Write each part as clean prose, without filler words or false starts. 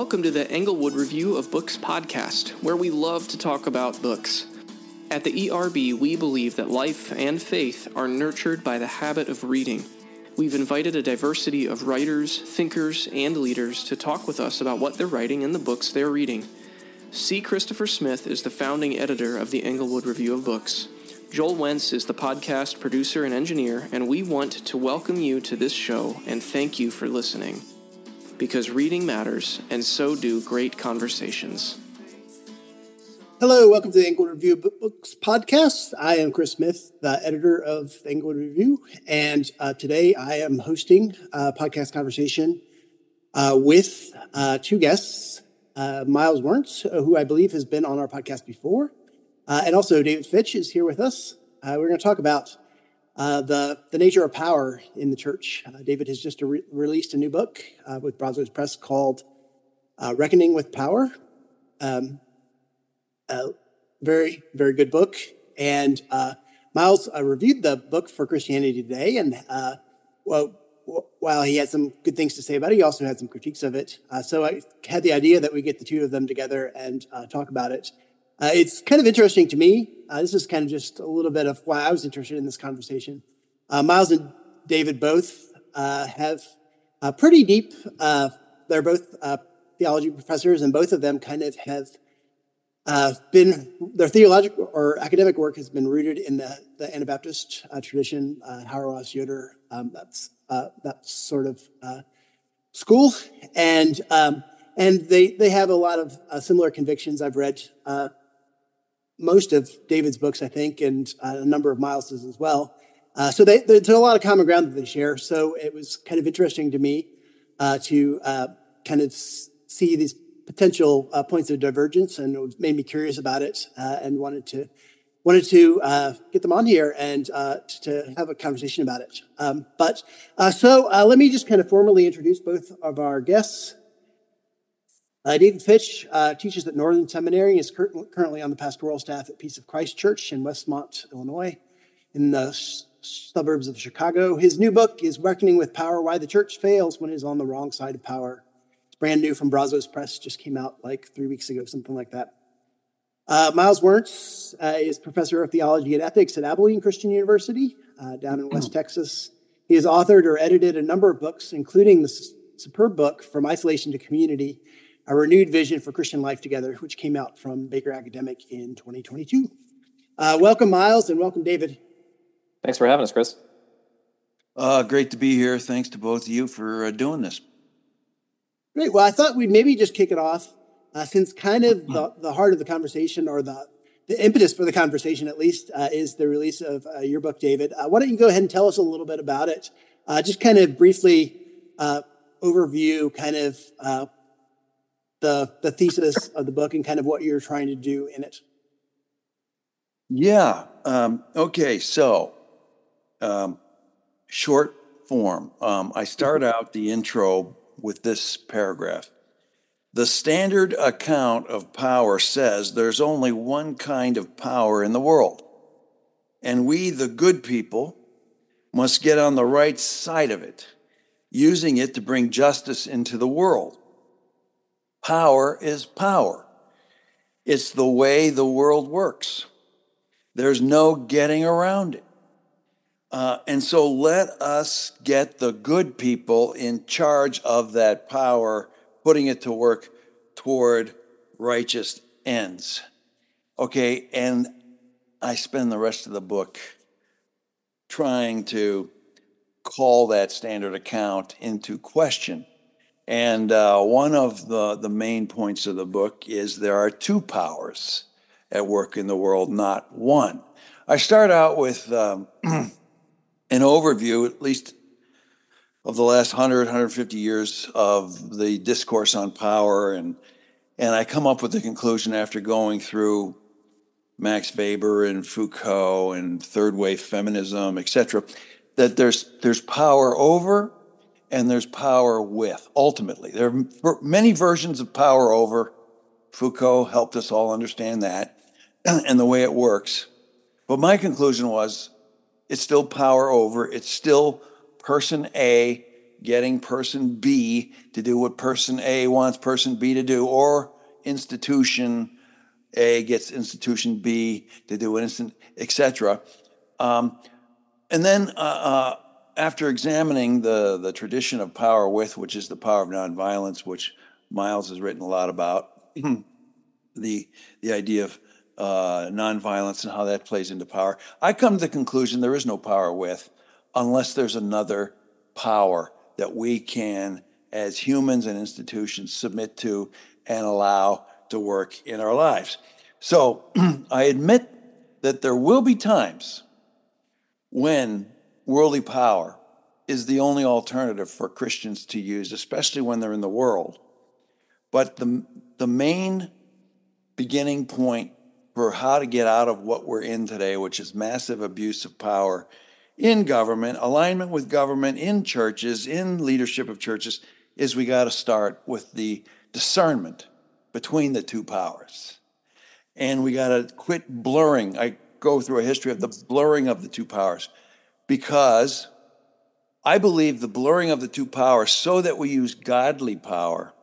welcome to the Englewood Review of Books podcast, where we love to talk about books. At the ERB, we believe that life and faith are nurtured by the habit of reading. We've invited a diversity of writers, thinkers, and leaders to talk with us about what they're writing in the books they're reading. C. Christopher Smith is the founding editor of the Englewood Review of Books. Joel Wentz is the podcast producer and engineer, and we want to welcome you to this show and thank you for listening. Because reading matters, and so do great conversations. Hello, welcome to the Englewood Review of Books podcast. I am Chris Smith, the editor of the Englewood Review, and today I am hosting a podcast conversation with two guests, Miles Wernz, who I believe has been on our podcast before, and also David Fitch is here with us. We're going to talk about the nature of power in the church. David has just released a new book with Brazos Press called Reckoning with Power. Very, very good book. And Miles reviewed the book for Christianity Today. And while he had some good things to say about it, he also had some critiques of it. So I had the idea that we get the two of them together and talk about it. It's kind of interesting to me. This is kind of just a little bit of why I was interested in this conversation. Miles and David both have pretty deep, they're both theology professors, and both of them kind of have their theological or academic work has been rooted in the Anabaptist tradition, Hauerwas Yoder, that sort of school. And they have a lot of similar convictions. I've read most of David's books, I think, and a number of Miles's as well. So there's a lot of common ground that they share. So it was kind of interesting to me to kind of see these potential points of divergence, and it made me curious about it, and wanted to get them on here and to have a conversation about it. So let me just kind of formally introduce both of our guests. David Fitch teaches at Northern Seminary and is currently on the pastoral staff at Peace of Christ Church in Westmont, Illinois, in the suburbs of Chicago. His new book is Reckoning with Power, Why the Church Fails When It Is on the Wrong Side of Power. It's brand new from Brazos Press, just came out like 3 weeks ago, something like that. Miles Wernz is professor of theology and ethics at Abilene Christian University down in West Texas. He has authored or edited a number of books, including the superb book From Isolation to Community, A Renewed Vision for Christian Life Together, which came out from Baker Academic in 2022. Welcome, Miles, and welcome, David. Thanks for having us, Chris. Great to be here. Thanks to both of you for doing this. Great. Well, I thought we'd maybe just kick it off, since kind of the heart of the conversation, or the impetus for the conversation, at least, is the release of your book, David. Why don't you go ahead and tell us a little bit about it? Just kind of briefly overview kind of the thesis of the book and kind of what you're trying to do in it. Yeah. Okay. So, short form. I start out the intro with this paragraph. The standard account of power says there's only one kind of power in the world, and we, the good people, must get on the right side of it, using it to bring justice into the world. Power is power. It's the way the world works. There's no getting around it. And so let us get the good people in charge of that power, putting it to work toward righteous ends. Okay, and I spend the rest of the book trying to call that standard account into question. And one of the main points of the book is there are two powers at work in the world, not one. I start out with an overview, at least of the last 100, 150 years of the discourse on power. And I come up with the conclusion after going through Max Weber and Foucault and third wave feminism, etc., that there's power over and there's power with, ultimately. There are many versions of power over. Foucault helped us all understand that and the way it works. But my conclusion was, it's still power over. It's still person A getting person B to do what person A wants person B to do, or institution A gets institution B to do an instant, etc. And then after examining the tradition of power with, which is the power of nonviolence, which Miles has written a lot about, the idea of nonviolence and how that plays into power, I come to the conclusion there is no power with unless there's another power that we can, as humans and institutions, submit to and allow to work in our lives. So I admit that there will be times when worldly power is the only alternative for Christians to use, especially when they're in the world. But the main beginning point for how to get out of what we're in today, which is massive abuse of power in government, alignment with government, in churches, in leadership of churches, is we got to start with the discernment between the two powers. And we got to quit blurring. I go through a history of the blurring of the two powers, because I believe the blurring of the two powers so that we use godly power,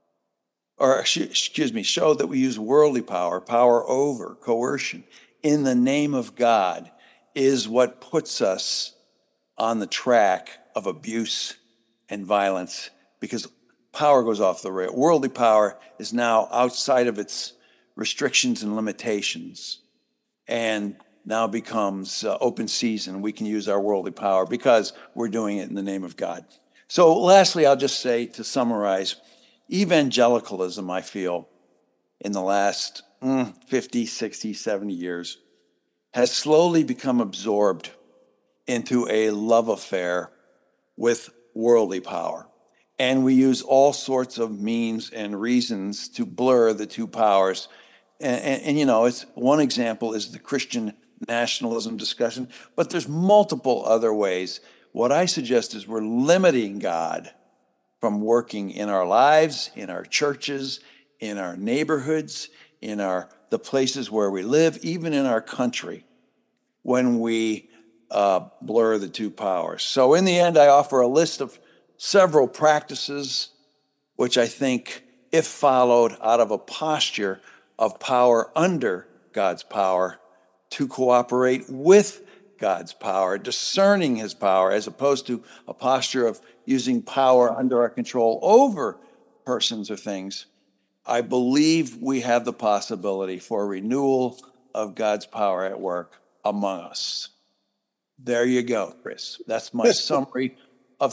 or show that we use worldly power, power over, coercion, in the name of God, is what puts us on the track of abuse and violence, because power goes off the rail. Worldly power is now outside of its restrictions and limitations, and now becomes open season. We can use our worldly power because we're doing it in the name of God. So lastly, I'll just say, to summarize, evangelicalism, I feel, in the last 50, 60, 70 years, has slowly become absorbed into a love affair with worldly power. And we use all sorts of means and reasons to blur the two powers. And it's one example is the Christian nationalism discussion, but there's multiple other ways. What I suggest is we're limiting God from working in our lives, in our churches, in our neighborhoods, in the places where we live, even in our country, when we blur the two powers. So in the end, I offer a list of several practices which I think, if followed out of a posture of power under God's power, to cooperate with God's power, discerning his power, as opposed to a posture of using power under our control over persons or things, I believe we have the possibility for renewal of God's power at work among us. There you go, Chris. That's my summary of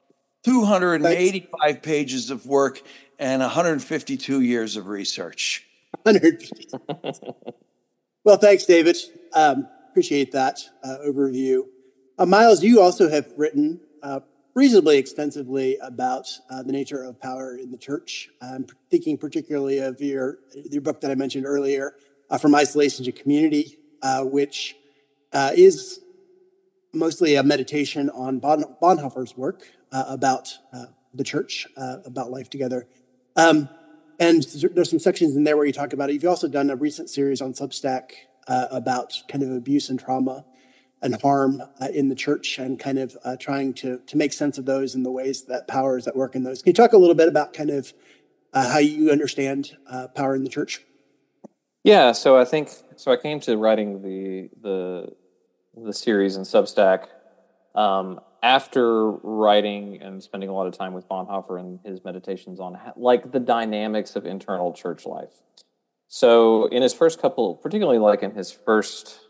285 pages of work and 152 years of research. 150. Well, thanks, David. Appreciate that overview. Miles, you also have written reasonably extensively about the nature of power in the church. I'm thinking particularly of your book that I mentioned earlier, From Isolation to Community, which is mostly a meditation on Bonhoeffer's work about the church, about life together. And there's some sections in there where you talk about it. You've also done a recent series on Substack about kind of abuse and trauma and harm in the church, and kind of trying to make sense of those and the ways that power is at work in those. Can you talk a little bit about kind of how you understand power in the church? Yeah, so I came to writing the series in Substack after writing and spending a lot of time with Bonhoeffer and his meditations on the dynamics of internal church life. So in his first couple, particularly in his first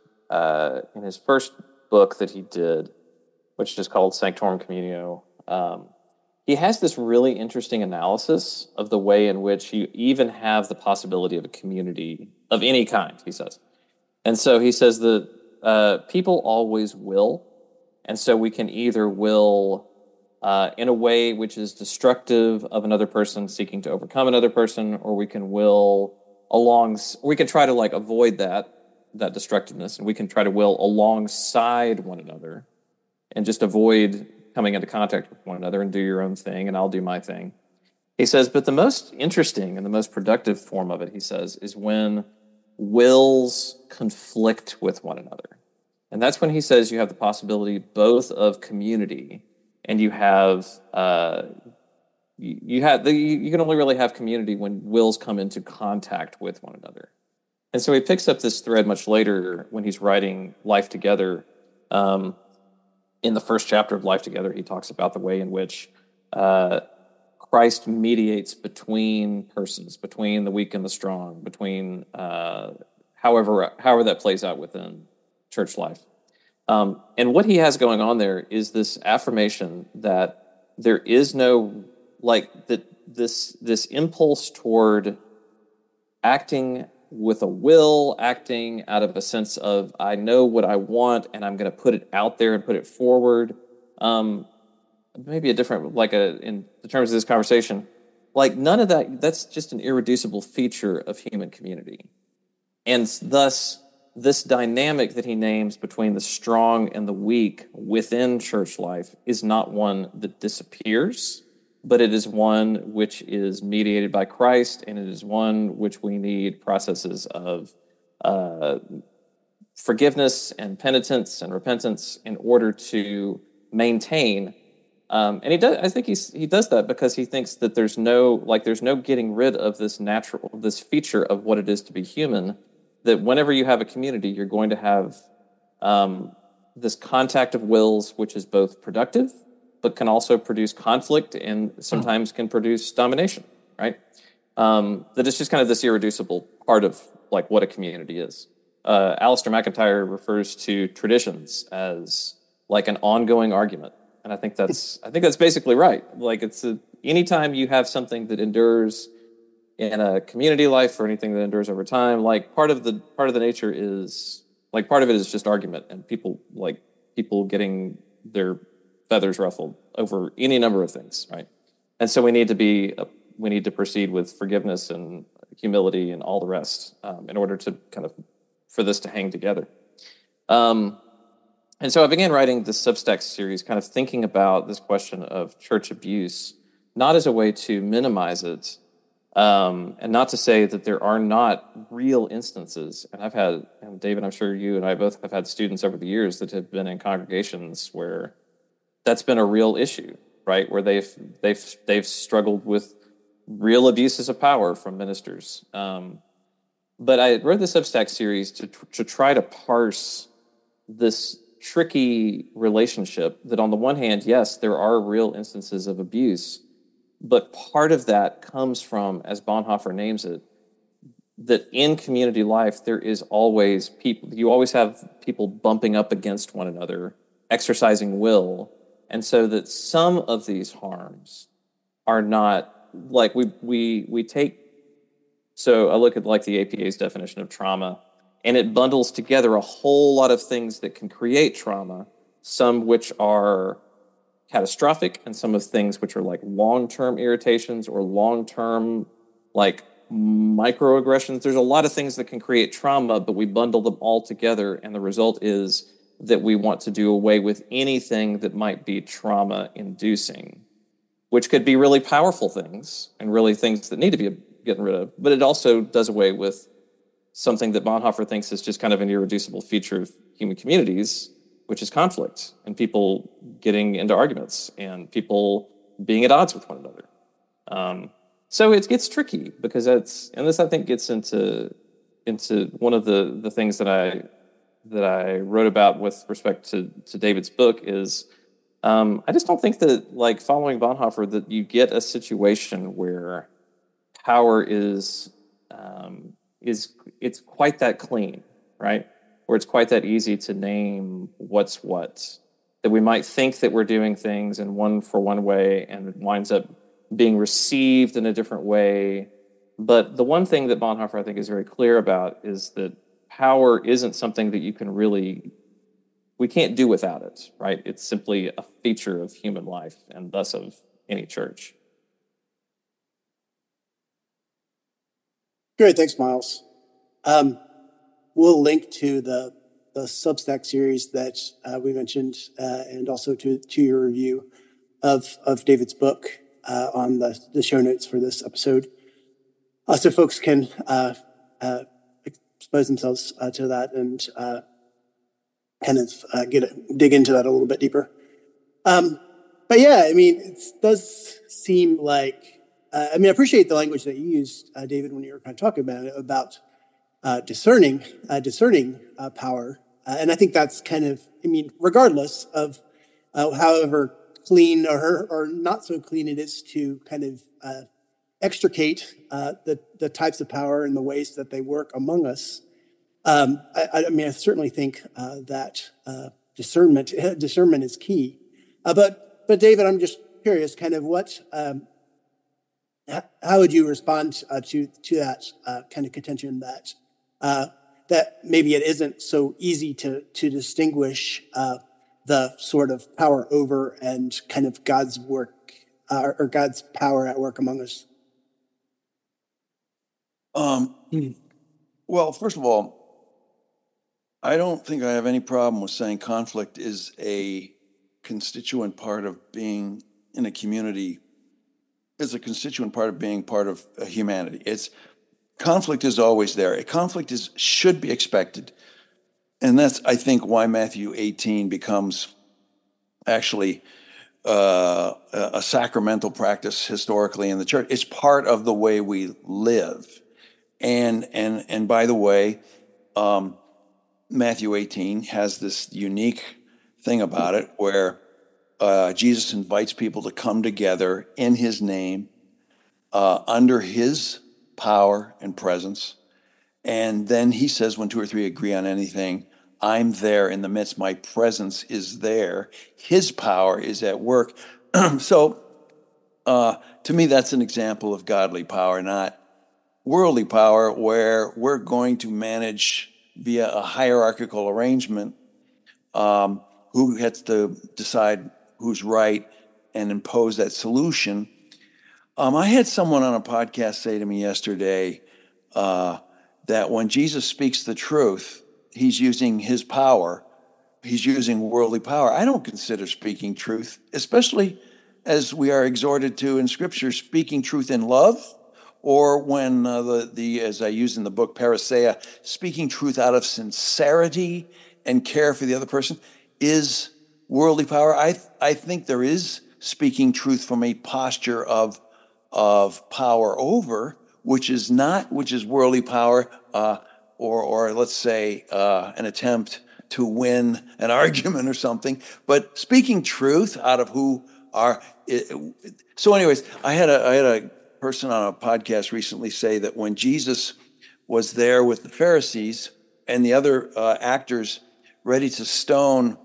book that he did, which is called Sanctorum Communio, he has this really interesting analysis of the way in which you even have the possibility of a community of any kind, he says. And so he says that people always will. And so we can either will in a way which is destructive of another person seeking to overcome another person, or we can will we can try to avoid that destructiveness, and we can try to will alongside one another and just avoid coming into contact with one another and do your own thing and I'll do my thing. He says, but the most interesting and the most productive form of it, he says, is when wills conflict with one another. And that's when he says you have the possibility both of community and you have you can only really have community when wills come into contact with one another. And so he picks up this thread much later when he's writing Life Together. In the first chapter of Life Together, he talks about the way in which Christ mediates between persons, between the weak and the strong, between however that plays out within church life. And what he has going on there is this affirmation that there is no, this impulse toward acting with a will, acting out of a sense of, I know what I want and I'm going to put it out there and put it forward. Maybe a different, in the terms of this conversation, none of that's just an irreducible feature of human community. And thus, this dynamic that he names between the strong and the weak within church life is not one that disappears, but it is one which is mediated by Christ, and it is one which we need processes of forgiveness and penitence and repentance in order to maintain. And he does. I think he does that because he thinks that there's no getting rid of this feature of what it is to be human. That whenever you have a community, you're going to have this contact of wills, which is both productive, but can also produce conflict and sometimes can produce domination, right? That it's just kind of this irreducible part of what a community is. Alistair McIntyre refers to traditions as an ongoing argument. And I think that's basically right. Anytime you have something that endures in a community life or anything that endures over time, part of the nature is part of it is just argument and people getting their feathers ruffled over any number of things, right? And so we need to proceed with forgiveness and humility and all the rest in order to for this to hang together. And so I began writing this Substack series, kind of thinking about this question of church abuse, not as a way to minimize it, and not to say that there are not real instances. And I've had, and David, I'm sure you and I both have had students over the years that have been in congregations where that's been a real issue, right? Where they've struggled with real abuses of power from ministers. But I wrote the Substack series to try to parse this tricky relationship that on the one hand, yes, there are real instances of abuse, but part of that comes from, as Bonhoeffer names it, that in community life, there is always you always have people bumping up against one another, exercising will, and so that some of these harms are not, we take, so I look at the APA's definition of trauma, and it bundles together a whole lot of things that can create trauma, some which are catastrophic and some of things which are long-term irritations or long-term microaggressions. There's a lot of things that can create trauma, but we bundle them all together, and the result is that we want to do away with anything that might be trauma-inducing, which could be really powerful things and really things that need to be getting rid of, but it also does away with something that Bonhoeffer thinks is just kind of an irreducible feature of human communities, which is conflict and people getting into arguments and people being at odds with one another. So it gets tricky because this I think gets into one of the things that I wrote about with respect to David's book is I just don't think that following Bonhoeffer that you get a situation where power is it's quite that clean, right? Where it's quite that easy to name what's what. That we might think that we're doing things in one way and it winds up being received in a different way. But the one thing that Bonhoeffer I think is very clear about is that power isn't something that we can't do without it, right? It's simply a feature of human life and thus of any church. Great, thanks, Miles. We'll link to the Substack series that we mentioned and also to your review of David's book on the show notes for this episode. So folks can expose themselves to that and dig into that a little bit deeper. but yeah, I mean, it does seem like, I appreciate the language that you used, David, when you were kind of talking about it, about discerning power. And I think that's kind of, regardless of however clean or not so clean it is to kind of extricate the types of power and the ways that they work among us. I certainly think that discernment is key. But David, I'm just curious, kind of how would you respond to that kind of contention that maybe it isn't so easy to distinguish the sort of power over and kind of God's work or God's power at work among us? Well, first of all, I don't think I have any problem with saying conflict is a constituent part of being in a community, is a constituent part of being part of humanity. Conflict is always there. Conflict should be expected. And that's, I think, why Matthew 18 becomes actually a sacramental practice historically in the church. It's part of the way we live. And by the way, Matthew 18 has this unique thing about it where Jesus invites people to come together in his name, under his power and presence. And then he says, when two or three agree on anything, I'm there in the midst. My presence is there. His power is at work. So to me, that's an example of godly power, not worldly power, where we're going to manage via a hierarchical arrangement who gets to decide who's right and impose that solution. I had someone on a podcast say to me yesterday that when Jesus speaks the truth, he's using his power. He's using worldly power. I don't consider speaking truth, especially as we are exhorted to in Scripture, speaking truth in love, or when as I use in the book, Parousia, speaking truth out of sincerity and care for the other person is worldly power. I think there is speaking truth from a posture of power over, which is worldly power, or let's say an attempt to win an argument or something. But speaking truth out of who are. So, anyways, I had a person on a podcast recently say that when Jesus was there with the Pharisees and the other actors ready to stone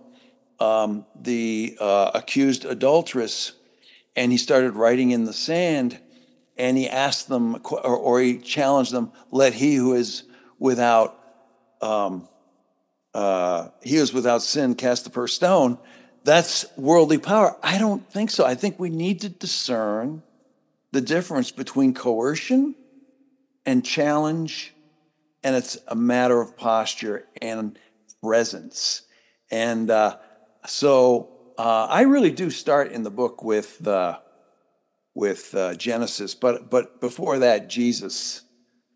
the accused adulteress, and he started writing in the sand, and he asked them, or he challenged them, let he who is without sin cast the first stone. That's worldly power. I don't think so. I think we need to discern the difference between coercion and challenge, and it's a matter of posture and presence. And so I really do start in the book with Genesis, but before that, Jesus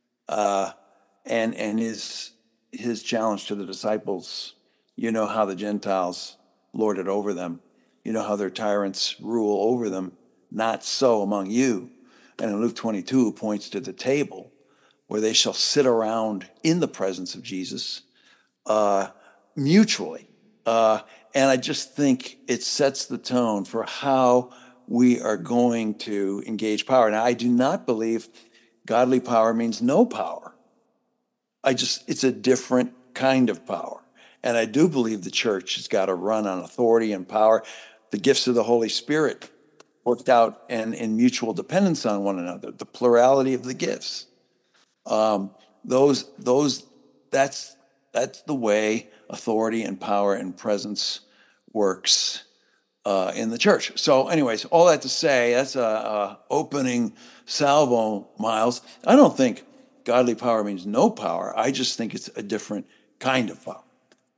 and his challenge to the disciples. You know how the Gentiles lord it over them. You know how their tyrants rule over them. Not so among you. And in Luke 22 points to the table where they shall sit around in the presence of Jesus mutually. And I just think it sets the tone for how we are going to engage power. Now, I do not believe godly power means no power. It's a different kind of power. And I do believe the church has got to run on authority and power, the gifts of the Holy Spirit worked out and in mutual dependence on one another, the plurality of the gifts. That's the way authority and power and presence works in the church. So anyways, all that to say, that's a opening salvo, Miles. I don't think godly power means no power. I just think it's a different kind of power.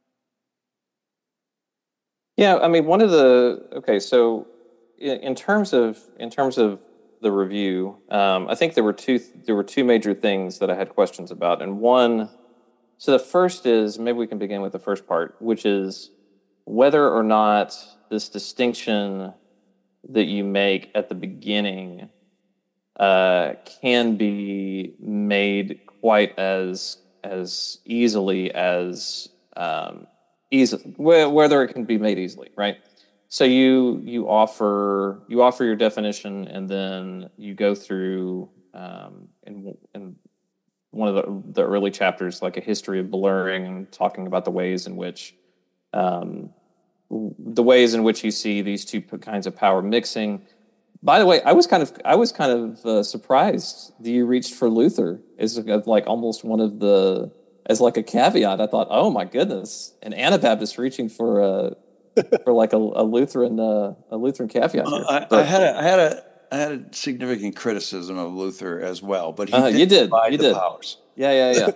Yeah, I mean, so in terms of the review, I think there were two major things that I had questions about, and one. So the first is, maybe we can begin with the first part, which is whether or not this distinction that you make at the beginning can be made quite as easily as whether it can be made easily, right? So you offer your definition, and then you go through in one of the early chapters, like a history of blurring, talking about the ways in which you see these two kinds of power mixing. By the way, I was kind of surprised that you reached for Luther as like almost one of the as like a caveat. I thought, oh my goodness, an Anabaptist reaching for like a Lutheran caveat here. I had a significant criticism of Luther as well, but he you did provide the powers. Yeah.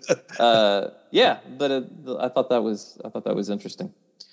But I thought that was interesting.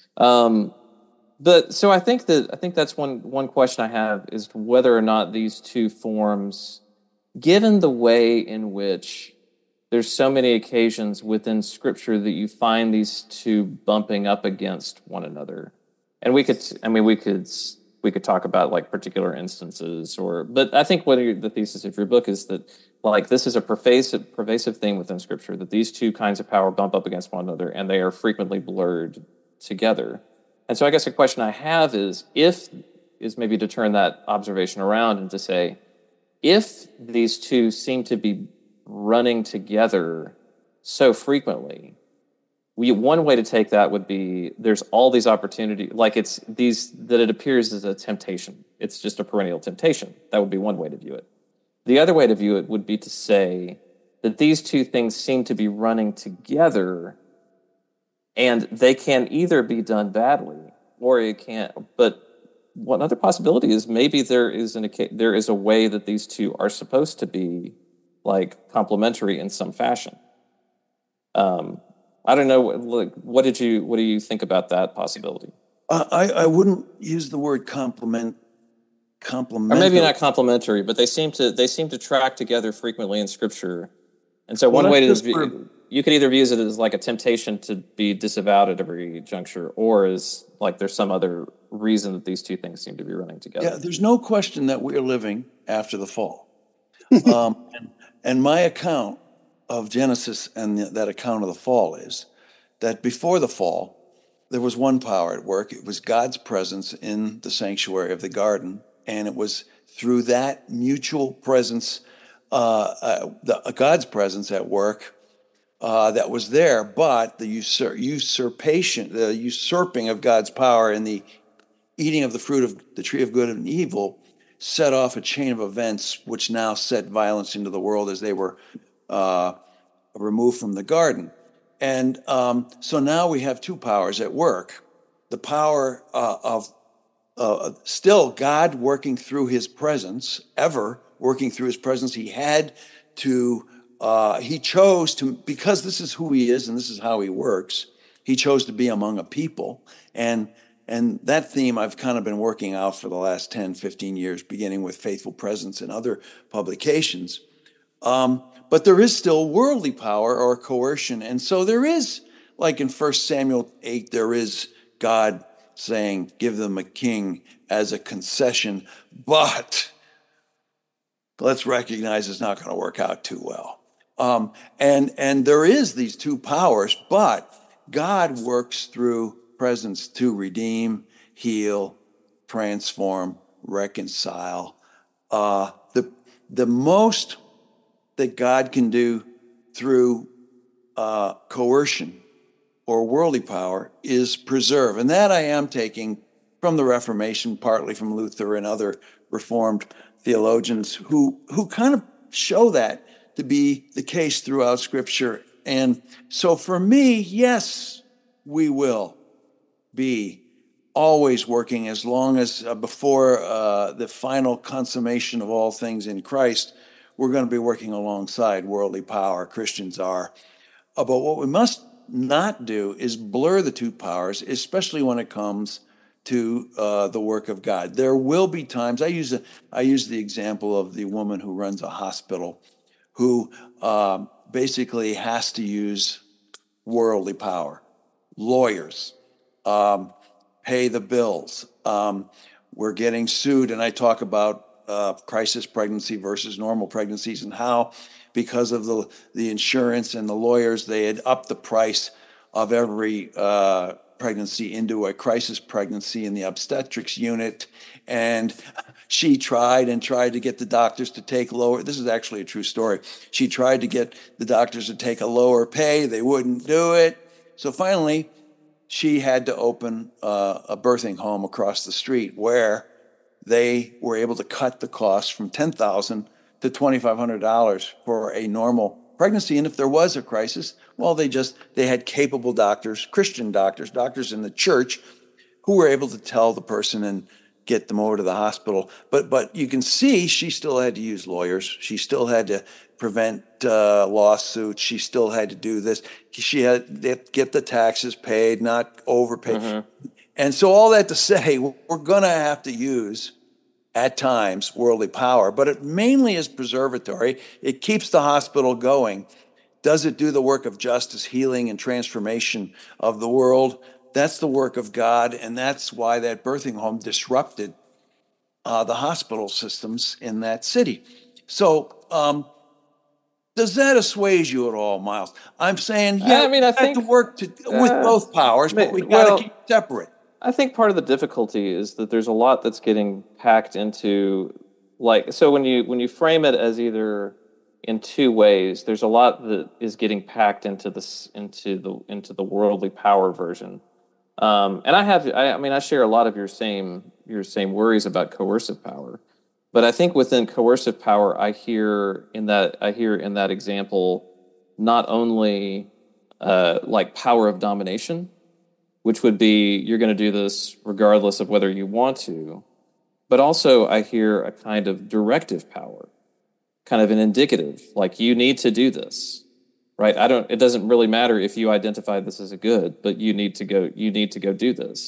But so I think that's one question I have is whether or not these two forms, given the way in which there's so many occasions within Scripture that you find these two bumping up against one another, and we could talk about like particular instances, but I think the thesis of your book is that like this is a pervasive theme within Scripture, that these two kinds of power bump up against one another, and they are frequently blurred together. And so I guess a question I have is maybe to turn that observation around and to say, if these two seem to be running together so frequently, one way to take that would be there's all these opportunities, like it appears as a temptation. It's just a perennial temptation. That would be one way to view it. The other way to view it would be to say that these two things seem to be running together, and they can either be done badly or it can't. But one other possibility is maybe there is a way that these two are supposed to be like complementary in some fashion. I don't know. What do you think about that possibility? I wouldn't use the word complementary. Or maybe not complementary, but they seem to track together frequently in Scripture. And so one way you could either view it as like a temptation to be disavowed at every juncture, or as like there's some other reason that these two things seem to be running together. Yeah, there's no question that we're living after the fall. And my account of Genesis and that account of the fall is that before the fall, there was one power at work. It was God's presence in the sanctuary of the garden, and it was through that mutual presence, God's presence at work, that was there. But the usurping of God's power and the eating of the fruit of the tree of good and evil set off a chain of events which now set violence into the world as they were removed from the garden. And so now we have two powers at work. The power of still God working through his presence, ever working through his presence. He chose to, because this is who he is and this is how he works, he chose to be among a people. And that theme I've kind of been working out for the last 10, 15 years, beginning with Faithful Presence and other publications. But there is still worldly power or coercion. And so there is, like in 1 Samuel 8, there is God saying, give them a king as a concession, but let's recognize it's not going to work out too well. And there is these two powers, but God works through presence to redeem, heal, transform, reconcile. The most that God can do through coercion or worldly power is preserve. And that I am taking from the Reformation, partly from Luther and other Reformed theologians who kind of show that to be the case throughout Scripture. And so for me, yes, we will be always working as long as before the final consummation of all things in Christ, we're going to be working alongside worldly power. Christians are. But what we must not do is blur the two powers, especially when it comes to the work of God. There will be times, I use the example of the woman who runs a hospital who basically has to use worldly power, lawyers, pay the bills, were getting sued, and I talk about crisis pregnancy versus normal pregnancies, and how because of the insurance and the lawyers, they had upped the price of every pregnancy into a crisis pregnancy in the obstetrics unit. And she tried to get the doctors to take lower. This is actually a true story. She tried to get the doctors to take a lower pay. They wouldn't do it. So finally, she had to open a birthing home across the street where they were able to cut the cost from $10,000 to $2,500 for a normal pregnancy. And if there was a crisis, well, they had capable doctors, Christian doctors in the church, who were able to tell the person and get them over to the hospital. But you can see she still had to use lawyers. She still had to prevent lawsuits. She still had to do this. She had to get the taxes paid, not overpay. Mm-hmm. And so all that to say, we're going to have to use, at times, worldly power, but it mainly is preservatory. It keeps the hospital going. Does it do the work of justice, healing, and transformation of the world? That's the work of God, and that's why that birthing home disrupted the hospital systems in that city. So does that assuage you at all, Miles? I'm saying, I think to work with both powers, but we got to keep separate. I think part of the difficulty is that there's a lot that's getting packed into, so when you frame it as either in two ways, there's a lot that is getting packed into the worldly power version. And I share a lot of your same worries about coercive power, but I think within coercive power, I hear in that example not only power of domination, which would be you're going to do this regardless of whether you want to, but also I hear a kind of directive power, kind of an indicative, like you need to do this, right? It doesn't really matter if you identify this as a good, but you need to go do this.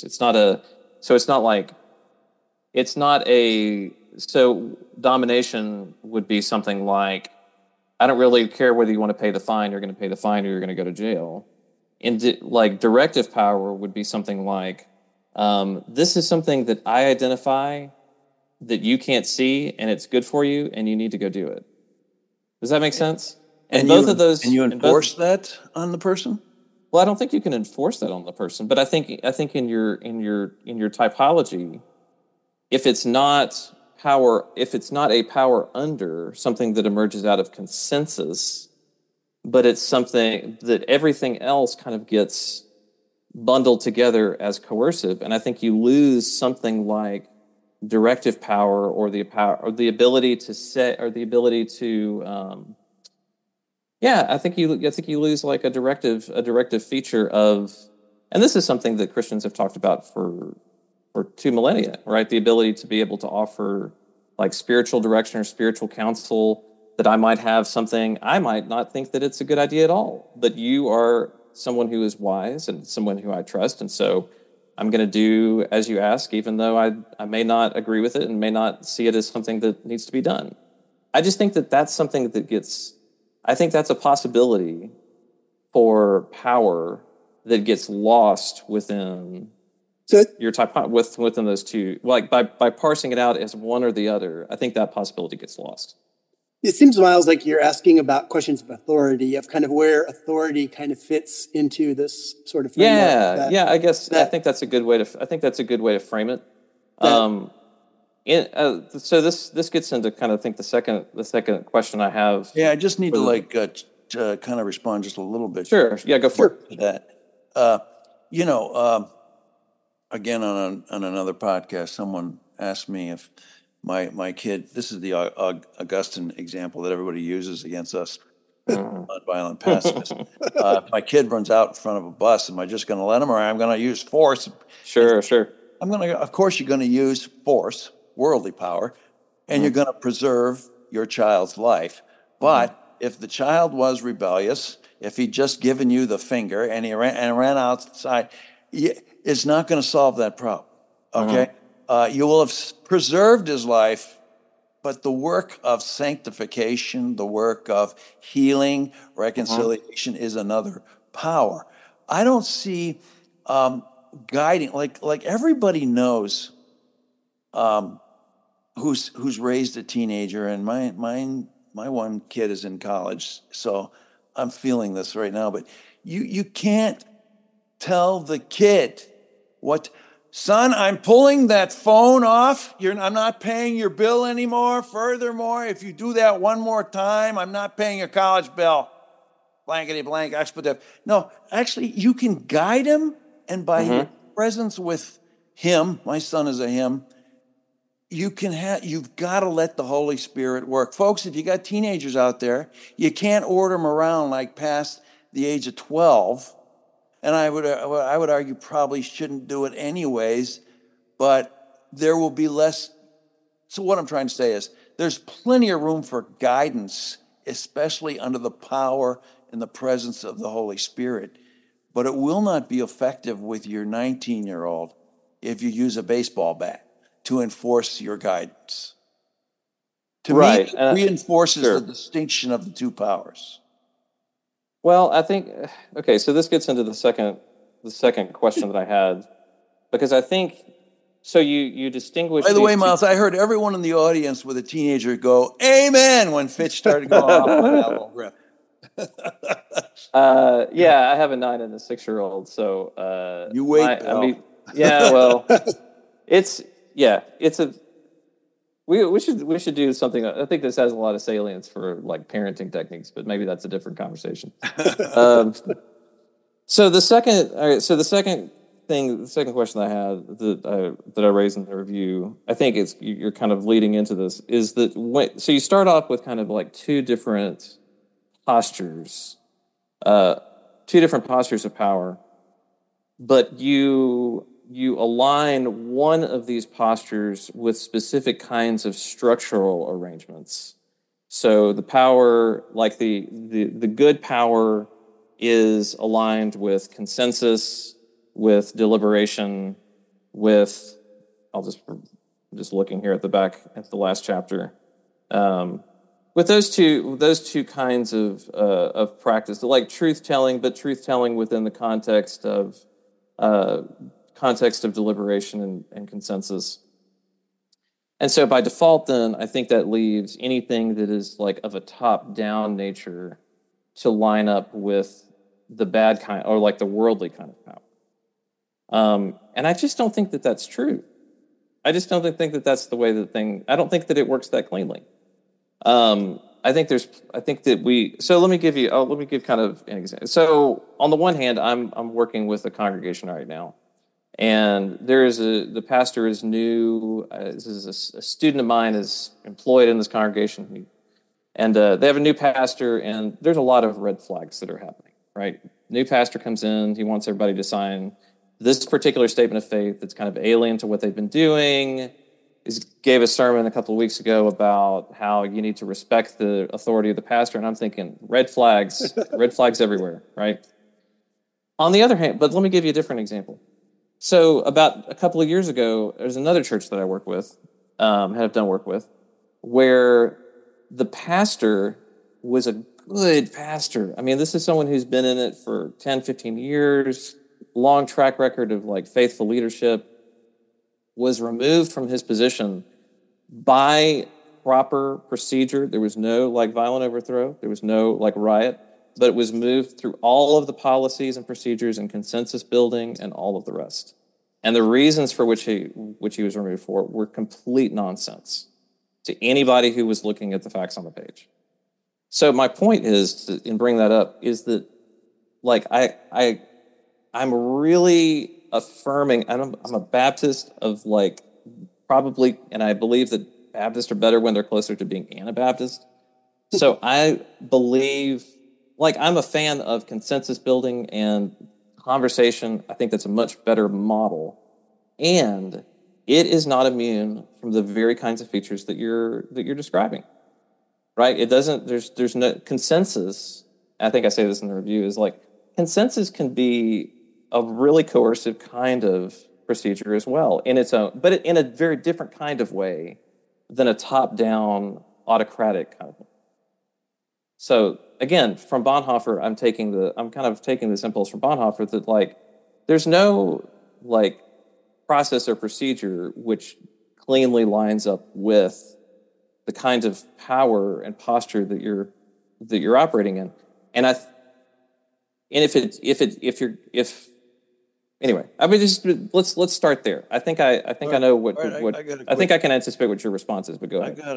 So domination would be something like, I don't really care whether you want to pay the fine, you're going to pay the fine, or you're going to go to jail. And directive power would be something like, this is something that I identify that you can't see, and it's good for you, and you need to go do it. Does that make sense? And both of those, and you enforce that on the person? Well, I don't think you can enforce that on the person, but I think in your typology, if it's not a power under something that emerges out of consensus, but it's something that everything else kind of gets bundled together as coercive, and I think you lose something like directive power or the ability to set, or the ability to I think you lose like a directive feature of, and this is something that Christians have talked about for 2 millennia, right? The ability to be able to offer like spiritual direction or spiritual counsel, that I might have something, I might not think that it's a good idea at all, but you are someone who is wise and someone who I trust, and so I'm going to do as you ask, even though I may not agree with it and may not see it as something that needs to be done. I just think that that's something that I think that's a possibility for power that gets lost within your type, within those two. Like by parsing it out as one or the other, I think that possibility gets lost. It seems, Miles, like you're asking about questions of authority, of kind of where authority kind of fits into this sort of framework. I guess I think that's a good way to frame it. So this gets into kind of, I think the second question I have. Yeah, I just need to kind of respond just a little bit. Sure. Yeah, go for it. That again on another podcast, someone asked me if my kid. This is the Augustine example that everybody uses against us, nonviolent pacifists. If my kid runs out in front of a bus, am I just going to let him, or I'm going to use force? Sure. Of course, you're going to use force, worldly power, and you're going to preserve your child's life. But if the child was rebellious, if he'd just given you the finger and he ran outside, it's not going to solve that problem. Okay, you will have preserved his life, but the work of sanctification, the work of healing, reconciliation is another power. I don't see guiding, like everybody knows who's raised a teenager, and my one kid is in college, so I'm feeling this right now. But you can't tell the kid what, son, I'm pulling that phone off. I'm not paying your bill anymore. Furthermore, if you do that one more time, I'm not paying your college bill. Blankety blank, expletive. No, actually, you can guide him, and by your presence with him, my son is a him, you've got to let the Holy Spirit work. Folks, if you got teenagers out there, you can't order them around like past the age of 12. And I would argue probably shouldn't do it anyways, but there will be less. So what I'm trying to say is there's plenty of room for guidance, especially under the power and the presence of the Holy Spirit. But it will not be effective with your 19-year-old if you use a baseball bat to enforce your guidance. To me, it reinforces the distinction of the two powers. Well, I think, okay, so this gets into the second question that I had, because I think, so you distinguish. By the way, Miles, I heard everyone in the audience with a teenager go, amen, when Fitch started going off on that little riff. Yeah, I have a 9 and a 6-year-old, so you wait. Yeah, well, we should do something. I think this has a lot of salience for like parenting techniques, but maybe that's a different conversation. So the second question I had that I raised in the review, I think you're kind of leading into this, is that so you start off with kind of like two different postures of power, but you align one of these postures with specific kinds of structural arrangements. So the power, like the good power, is aligned with consensus, with deliberation, with, I'm just looking here at the back at the last chapter, with those two kinds of practice, like truth telling, but truth telling within the context of deliberation and consensus. And so by default, then, I think that leaves anything that is like of a top-down nature to line up with the bad kind, or like the worldly kind of power. And I just don't think that that's true. I just don't think that that's the way I don't think that it works that cleanly. So let me give kind of an example. So on the one hand, I'm working with a congregation right now, and the pastor is new. This is a student of mine is employed in this congregation, and they have a new pastor, and there's a lot of red flags that are happening, right? New pastor comes in, he wants everybody to sign this particular statement of faith that's kind of alien to what they've been doing. He gave a sermon a couple of weeks ago about how you need to respect the authority of the pastor, and I'm thinking, red flags everywhere, right? On the other hand, but let me give you a different example. So about a couple of years ago, there's another church that I work with, have done work with, where the pastor was a good pastor. I mean, this is someone who's been in it for 10, 15 years, long track record of like faithful leadership, was removed from his position by proper procedure. There was no like violent overthrow. There was no like riot, but it was moved through all of the policies and procedures and consensus building and all of the rest. And the reasons for which he was removed for were complete nonsense to anybody who was looking at the facts on the page. So my point is, in bringing that up, is that like I'm really affirming. I'm a Baptist of like probably, and I believe that Baptists are better when they're closer to being Anabaptist. So I believe, like, I'm a fan of consensus building and conversation. I think that's a much better model, and it is not immune from the very kinds of features that you're describing. Right? It doesn't. There's no consensus. I think I say this in the review, is like consensus can be a really coercive kind of procedure as well in its own, but in a very different kind of way than a top-down autocratic kind of thing. So again, from Bonhoeffer, I'm kind of taking this impulse from Bonhoeffer that like there's no like process or procedure which cleanly lines up with the kinds of power and posture that you're operating in. And anyway, I mean, just let's start there. I think I know what I think I can anticipate what your response is, but go ahead.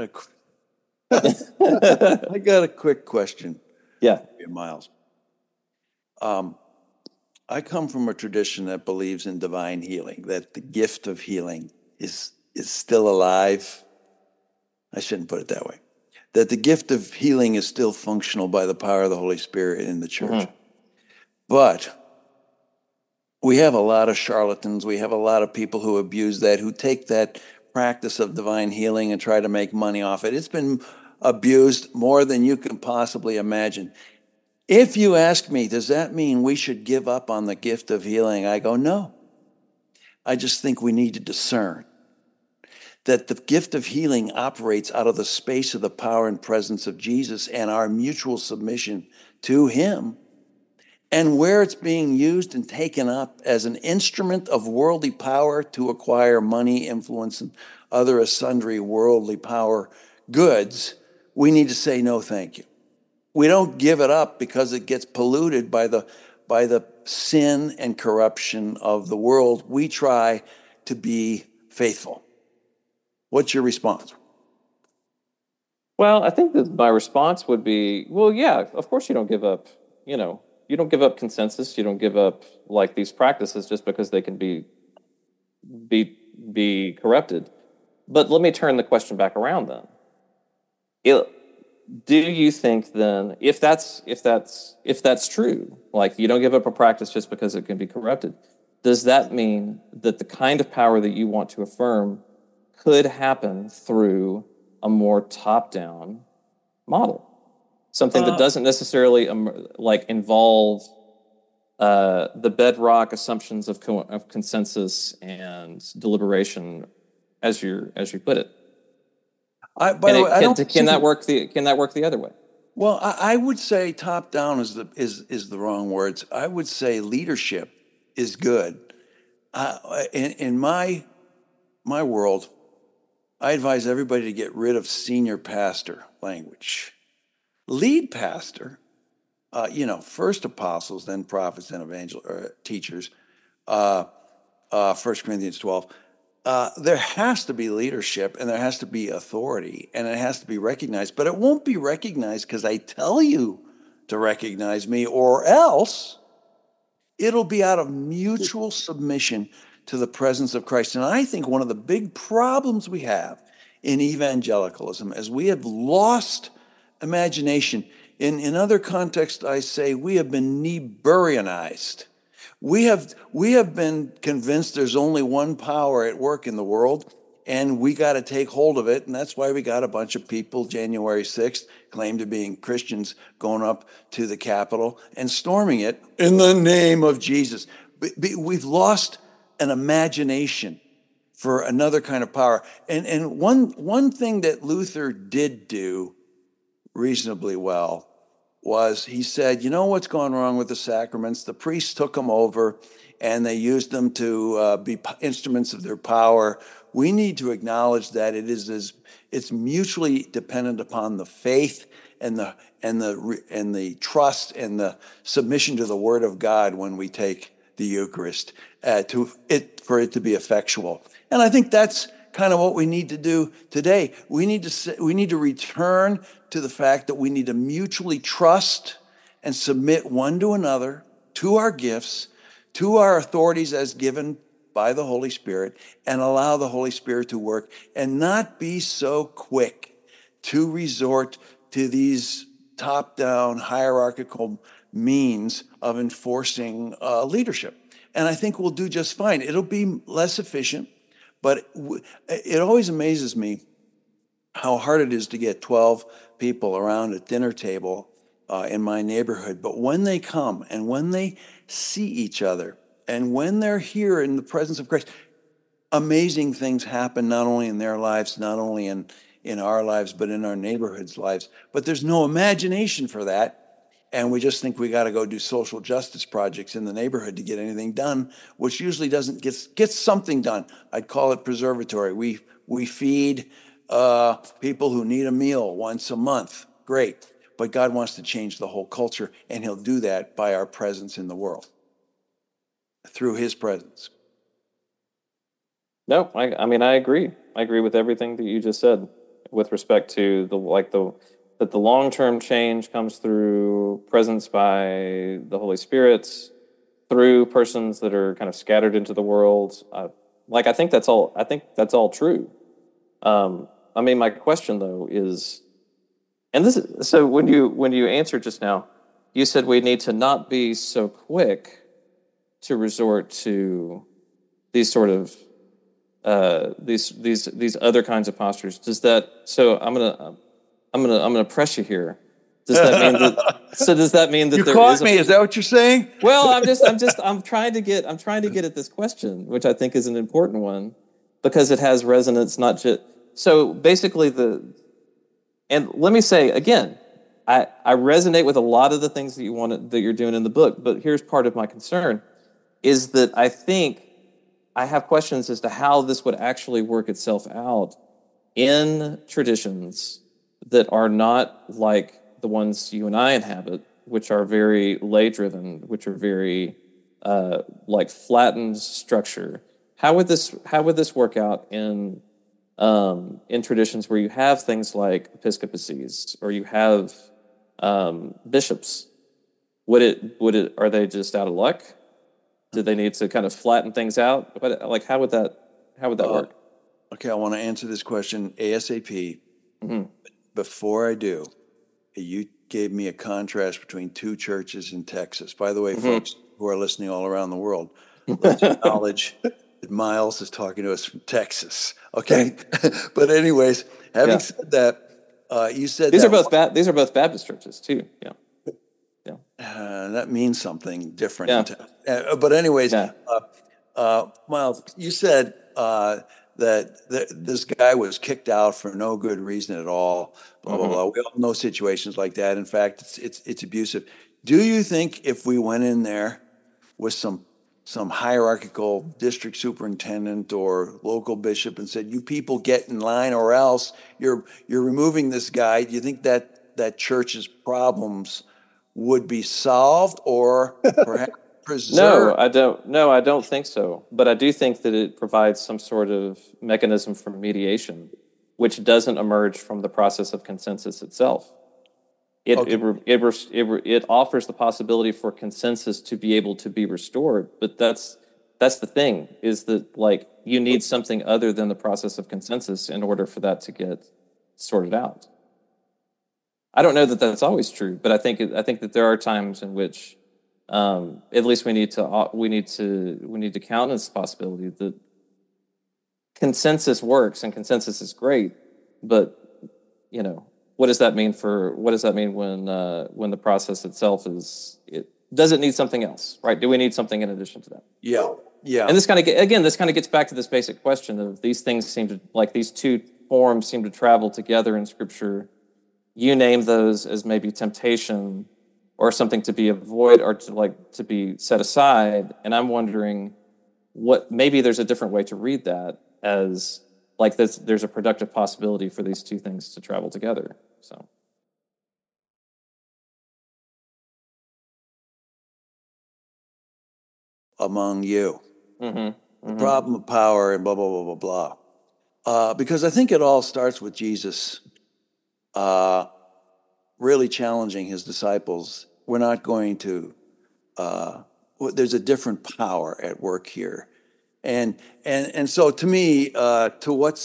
I got a quick question. Yeah, Miles. I come from a tradition that believes in divine healing, that the gift of healing is still alive. I shouldn't put it that way. That the gift of healing is still functional by the power of the Holy Spirit in the church. Mm-hmm. But we have a lot of charlatans. We have a lot of people who abuse that, who take that practice of divine healing and try to make money off it. It's been abused more than you can possibly imagine. If you ask me, does that mean we should give up on the gift of healing? I go, no. I just think we need to discern that the gift of healing operates out of the space of the power and presence of Jesus and our mutual submission to him. And where it's being used and taken up as an instrument of worldly power to acquire money, influence, and other sundry worldly power goods, we need to say no thank you. We don't give it up because it gets polluted by the sin and corruption of the world. We try to be faithful. What's your response? Well, I think that my response would be, well, yeah, of course you don't give up, you don't give up consensus. You don't give up like these practices just because they can be corrupted. But let me turn the question back around then. Do you think then, if that's true, like you don't give up a practice just because it can be corrupted, does that mean that the kind of power that you want to affirm could happen through a more top-down model? Something that doesn't necessarily involve the bedrock assumptions of consensus and deliberation, as you put it. Can that work the other way? Well, I would say top down is the wrong words. I would say leadership is good. In my world, I advise everybody to get rid of senior pastor language. Lead pastor, first apostles, then prophets, then teachers. 1 Corinthians 12. There has to be leadership and there has to be authority and it has to be recognized, but it won't be recognized because I tell you to recognize me, or else it'll be out of mutual submission to the presence of Christ. And I think one of the big problems we have in evangelicalism is we have lost imagination. In other contexts, I say we have been Niebuhrianized. We have been convinced there's only one power at work in the world, and we got to take hold of it. And that's why we got a bunch of people, January 6th, claimed to being Christians, going up to the Capitol and storming it in the name of Jesus. We've lost an imagination for another kind of power. And one thing that Luther did do reasonably well was he said, you know what's going wrong with the sacraments? The priests took them over and they used them to be instruments of their power. We need to acknowledge that it's mutually dependent upon the faith and the trust and the submission to the Word of God when we take the Eucharist for it to be effectual. And I think that's kind of what we need to do today. We need to return to the fact that we need to mutually trust and submit one to another, to our gifts, to our authorities as given by the Holy Spirit, and allow the Holy Spirit to work, and not be so quick to resort to these top-down hierarchical means of enforcing leadership. And I think we'll do just fine. It'll be less efficient, but it always amazes me how hard it is to get 12 people around a dinner table in my neighborhood. But when they come and when they see each other and when they're here in the presence of Christ, amazing things happen, not only in their lives, not only in our lives, but in our neighborhood's lives. But there's no imagination for that. And we just think we got to go do social justice projects in the neighborhood to get anything done, which usually doesn't get something done. I'd call it preservatory. We We feed people who need a meal once a month. Great. But God wants to change the whole culture, and he'll do that by our presence in the world, through his presence. No, I mean, I agree. I agree with everything that you just said with respect to that the long-term change comes through presence by the Holy Spirit, through persons that are kind of scattered into the world. I think that's all true. I mean, my question though is, and this is, so when you answered just now, you said we need to not be so quick to resort to these sort of these other kinds of postures. Does that? So I'm gonna press you here. Does that mean that? So does that mean that you there caught is me? Is that what you're saying? Well, I'm trying to get at this question, which I think is an important one, because it has resonance. Not just so basically and let me say again, I resonate with a lot of the things that you're doing in the book. But here's part of my concern, is that I think I have questions as to how this would actually work itself out in traditions that are not like the ones you and I inhabit, which are very lay-driven, which are very like flattened structure. How would this work out in traditions where you have things like episcopacies or you have bishops? Are they just out of luck? Do they need to kind of flatten things out? How would that work? Okay, I want to answer this question ASAP. Mm-hmm. Before I do, you gave me a contrast between two churches in Texas. By the way, folks who are listening all around the world, let's acknowledge that Miles is talking to us from Texas. Okay, but anyways, having said that, you said these are both Baptist churches too. Yeah. That means something different. Yeah. But anyways, Miles, you said that this guy was kicked out for no good reason at all. Blah blah blah. We all know situations like that. In fact, it's abusive. Do you think if we went in there with some hierarchical district superintendent or local bishop and said, "You people get in line, or else you're removing this guy," do you think that church's problems would be solved or perhaps preserved? No, I don't think so. But I do think that it provides some sort of mechanism for mediation, which doesn't emerge from the process of consensus itself. It offers the possibility for consensus to be able to be restored. But that's the thing, is that like you need something other than the process of consensus in order for that to get sorted out. I don't know that that's always true, but I think that there are times in which, at least we need to countenance the possibility that consensus works and consensus is great, but what does that mean when the process itself does it need something else, right? Do we need something in addition to that? Yeah. And this kind of gets back to this basic question of these things these two forms seem to travel together in Scripture. You name those as maybe temptation or something to be avoided or to be set aside. And I'm wondering maybe there's a different way to read that as like there's a productive possibility for these two things to travel together. So. Among you. The problem of power and blah, blah, blah, blah, blah. Because I think it all starts with Jesus really challenging his disciples. We're not going to, there's a different power at work here. And so to me, and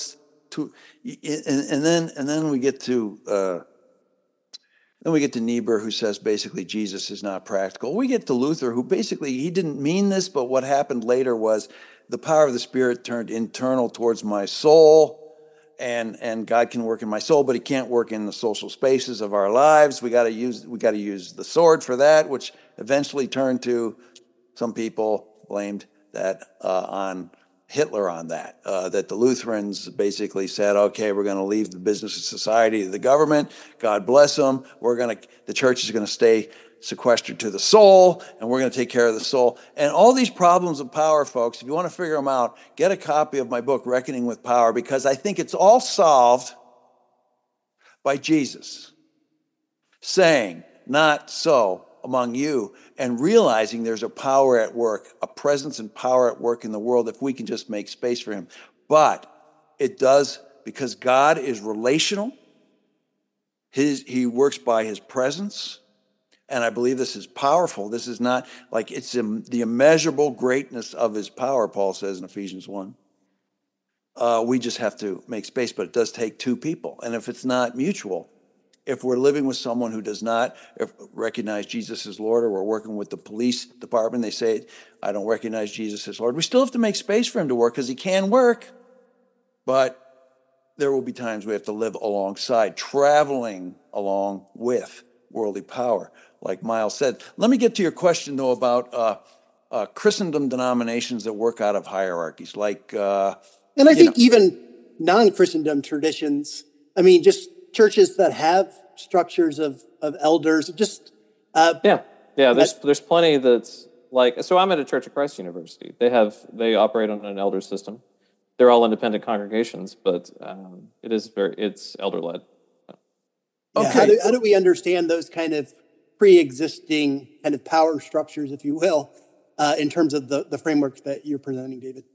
then we get to, Niebuhr, who says basically Jesus is not practical. We get to Luther, who basically, he didn't mean this, but what happened later was the power of the Spirit turned internal towards my soul, and God can work in my soul, but he can't work in the social spaces of our lives. We got to use the sword for that, which eventually turned to, some people blamed that on Hitler on that the Lutherans basically said, okay, we're going to leave the business of society to the government. God bless them. The church is going to sequestered to the soul, and we're going to take care of the soul. And all these problems of power, folks, if you want to figure them out, get a copy of my book, Reckoning with Power, because I think it's all solved by Jesus saying, "Not so among you," and realizing there's a power at work, a presence and power at work in the world if we can just make space for him. But it does, because God is relational. He works by his presence. And I believe this is powerful. This is not like it's the immeasurable greatness of his power, Paul says in Ephesians 1. We just have to make space, but it does take two people. And if it's not mutual, if we're living with someone who does not recognize Jesus as Lord, or we're working with the police department, they say, "I don't recognize Jesus as Lord," we still have to make space for him to work, because he can work. But there will be times we have to live alongside, traveling along with worldly power, like Miles said. Let me get to your question, though, about Christendom denominations that work out of hierarchies, like... and I think even non-Christendom traditions, I mean, just churches that have structures of elders, just... There's plenty that's like... So I'm at a Church of Christ University. They operate on an elder system. They're all independent congregations, but it's elder-led. Yeah, Okay. How do we understand those kind of pre-existing kind of power structures, if you will, in terms of the framework that you're presenting, David?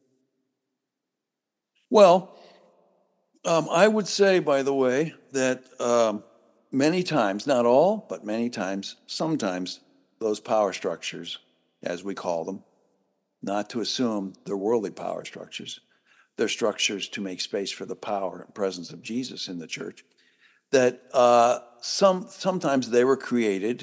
Well, I would say, by the way, that many times, not all, but many times, sometimes, those power structures, as we call them, not to assume they're worldly power structures, they're structures to make space for the power and presence of Jesus in the church, that sometimes they were created,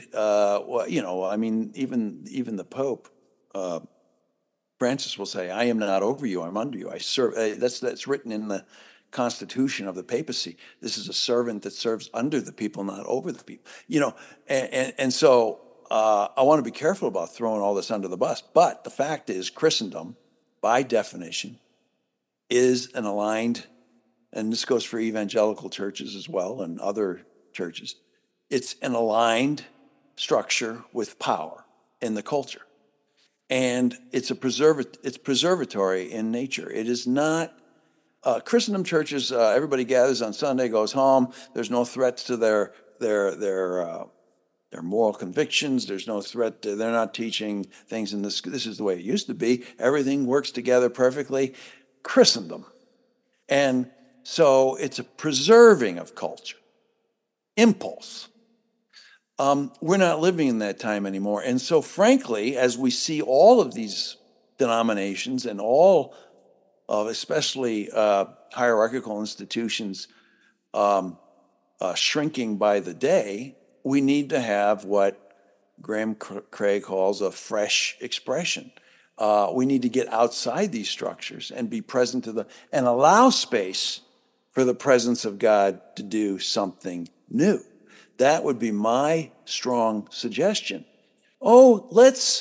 even the Pope, Francis will say, "I am not over you, I'm under you. I serve." That's written in the Constitution of the papacy. This is a servant that serves under the people, not over the people. So I want to be careful about throwing all this under the bus. But the fact is, Christendom, by definition, is an aligned, and this goes for evangelical churches as well and other churches, it's an aligned structure with power in the culture. And it's preservatory in nature. It is not, Christendom churches, everybody gathers on Sunday, goes home, there's no threats to their moral convictions, there's no threat, they're not teaching things in this is the way it used to be, everything works together perfectly. Christendom. And so it's a preserving of culture, impulse. We're not living in that time anymore. And so frankly, as we see all of these denominations and all of especially hierarchical institutions shrinking by the day, we need to have what Graham Craig calls a fresh expression. We need to get outside these structures and be present to them and allow space for the presence of God to do something new. That would be my strong suggestion. Now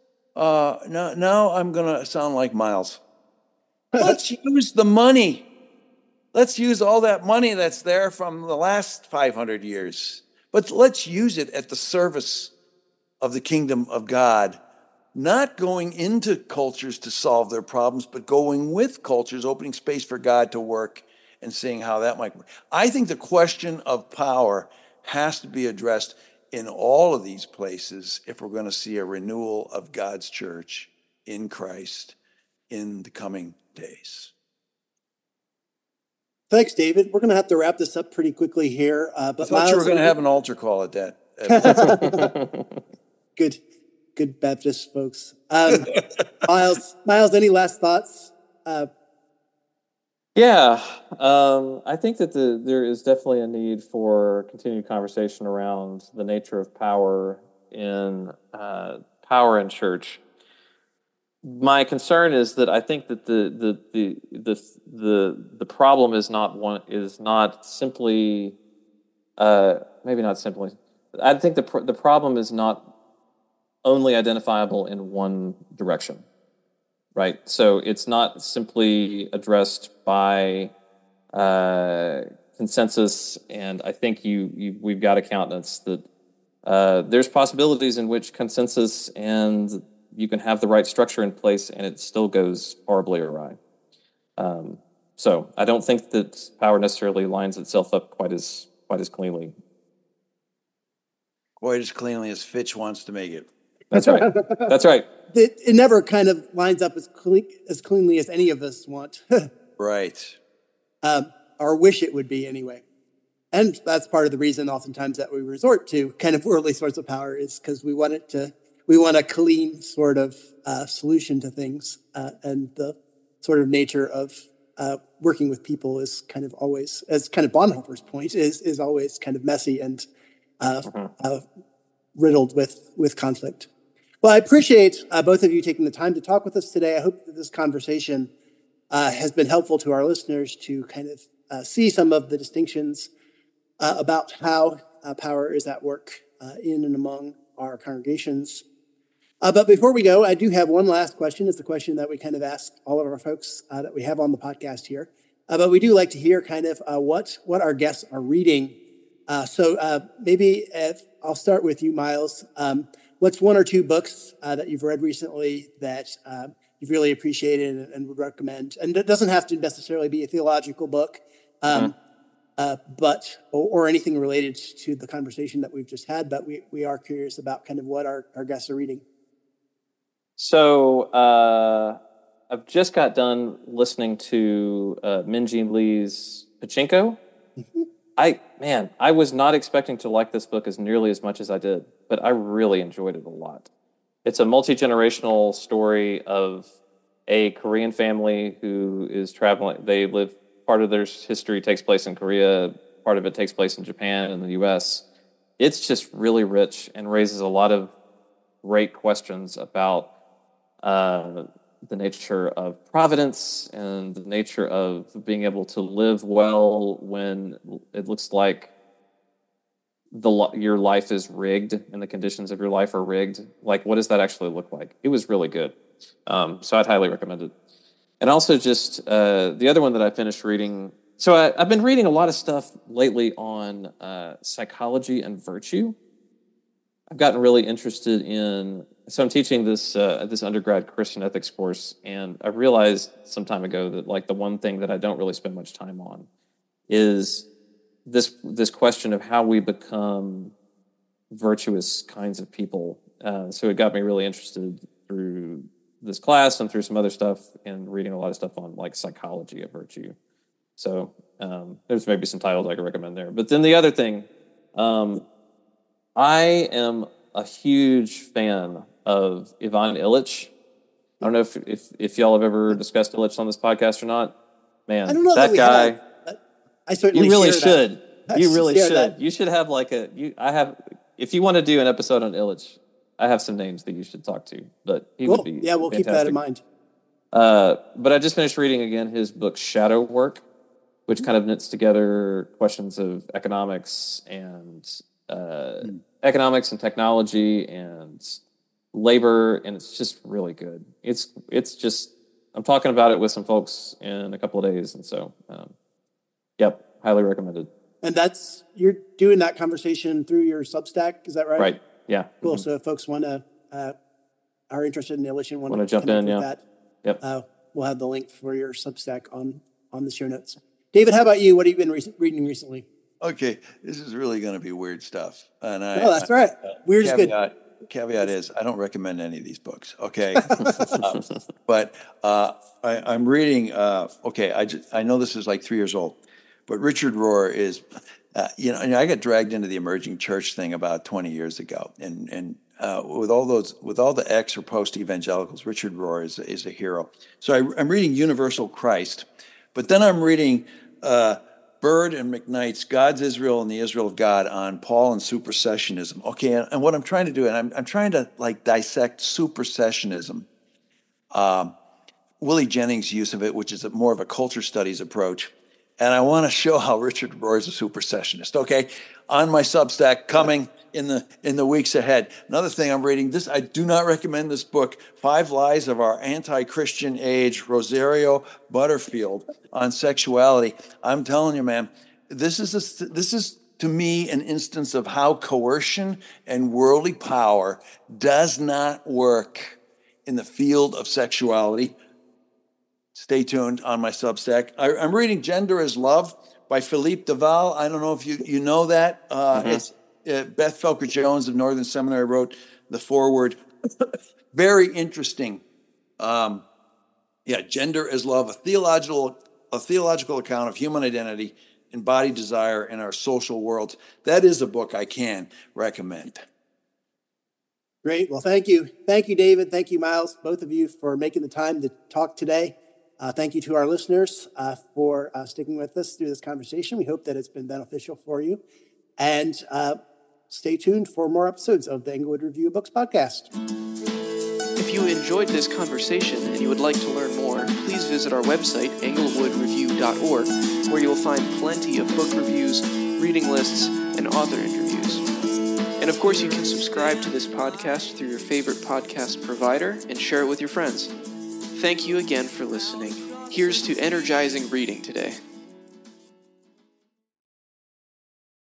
I'm going to sound like Miles. Let's use the money. Let's use all that money that's there from the last 500 years. But let's use it at the service of the kingdom of God. Not going into cultures to solve their problems, but going with cultures, opening space for God to work and seeing how that might work. I think the question of power has to be addressed in all of these places if we're going to see a renewal of God's church in Christ in the coming days. Thanks, David. We're going to have to wrap this up pretty quickly here. But I thought you were going to have an altar call at that. Good Baptist folks. Miles, any last thoughts? I think that there is definitely a need for continued conversation around the nature of power in church. My concern is that I think that the problem is not simply maybe not simply. I think the problem is not only identifiable in one direction, right? So it's not simply addressed by consensus, and I think we've got a countenance that there's possibilities in which consensus and you can have the right structure in place and it still goes horribly awry. So I don't think that power necessarily lines itself up quite as cleanly. Quite as cleanly as Fitch wants to make it. That's right. That's right. It never kind of lines up as cleanly as any of us want. Right. Or wish it would be anyway. And that's part of the reason oftentimes that we resort to kind of worldly source of power is because we want a clean sort of solution to things. And the sort of nature of working with people is kind of always, as kind of Bonhoeffer's point, is always kind of messy and riddled with conflict. Well, I appreciate both of you taking the time to talk with us today. I hope that this conversation has been helpful to our listeners to kind of see some of the distinctions about how power is at work in and among our congregations. But before we go, I do have one last question. It's the question that we kind of ask all of our folks that we have on the podcast here. But we do like to hear kind of what our guests are reading. So maybe I'll start with you, Miles. What's one or two books that you've read recently that you've really appreciated and would recommend? And it doesn't have to necessarily be a theological book, but or anything related to the conversation that we've just had. But we are curious about kind of what our guests are reading. So I've just got done listening to Minjee Lee's Pachinko. Mm-hmm. I was not expecting to like this book as nearly as much as I did, but I really enjoyed it a lot. It's a multi-generational story of a Korean family who is traveling. They live, part of their history takes place in Korea, part of it takes place in Japan and the U.S. It's just really rich and raises a lot of great questions about the nature of providence and the nature of being able to live well when it looks like your life is rigged and the conditions of your life are rigged. Like, what does that actually look like? It was really good. So I'd highly recommend it. And also just the other one that I finished reading. So I've been reading a lot of stuff lately on psychology and virtue. I've gotten really interested in, so I'm teaching this undergrad Christian ethics course, and I realized some time ago that like the one thing that I don't really spend much time on is this question of how we become virtuous kinds of people. So it got me really interested through this class and through some other stuff and reading a lot of stuff on like psychology of virtue. So there's maybe some titles I could recommend there. But then the other thing, I am a huge fan of Ivan Illich. I don't know if y'all have ever discussed Illich on this podcast or not. Man, I don't know that guy. Have, I certainly you really should. You really should. That. You should have like if you want to do an episode on Illich, I have some names that you should talk to. But he would be we'll fantastic. Keep that in mind. But I just finished reading again his book Shadow Work, which kind of knits together questions of economics and technology and labor, and it's just really good. It's just, I'm talking about it with some folks in a couple of days, and so highly recommended. And you're doing that conversation through your Substack, is that right? Right. Yeah. Cool. Mm-hmm. So if folks are interested in Illich and want to jump in, that, yep. We'll have the link for your Substack on the show notes. David, how about you? What have you been reading recently? Okay, this is really going to be weird stuff. And that's right. Weird is good. Caveat is I don't recommend any of these books. Okay, but I'm reading. I know this is like 3 years old, but Richard Rohr is. I got dragged into the emerging church thing about 20 years ago, and with all the ex or post evangelicals, Richard Rohr is a hero. So I'm reading Universal Christ, but then I'm reading Bird and McKnight's God's Israel and the Israel of God on Paul and supersessionism. Okay, and what I'm trying to do, and I'm trying to like dissect supersessionism. Willie Jennings' use of it, which is more of a culture studies approach. And I want to show how Richard Rohr is a supersessionist. Okay, on my Substack coming in the weeks ahead. Another thing I'm reading, I do not recommend this book, 5 Lies of Our Anti-Christian Age, Rosario Butterfield on Sexuality. I'm telling you, man, this is to me an instance of how coercion and worldly power does not work in the field of sexuality. Stay tuned on my Substack. I'm reading Gender is Love by Philippe Duval. I don't know if you know that. It's Beth Felker Jones of Northern Seminary wrote the foreword. Very interesting. Gender is Love, a theological account of human identity and body desire in our social world. That is a book I can recommend. Great. Well, thank you. Thank you, David. Thank you, Miles, both of you, for making the time to talk today. Thank you to our listeners for sticking with us through this conversation. We hope that it's been beneficial for you. And stay tuned for more episodes of the Englewood Review of Books podcast. If you enjoyed this conversation and you would like to learn more, please visit our website, englewoodreview.org, where you'll find plenty of book reviews, reading lists, and author interviews. And of course, you can subscribe to this podcast through your favorite podcast provider and share it with your friends. Thank you again for listening. Here's to energizing reading today.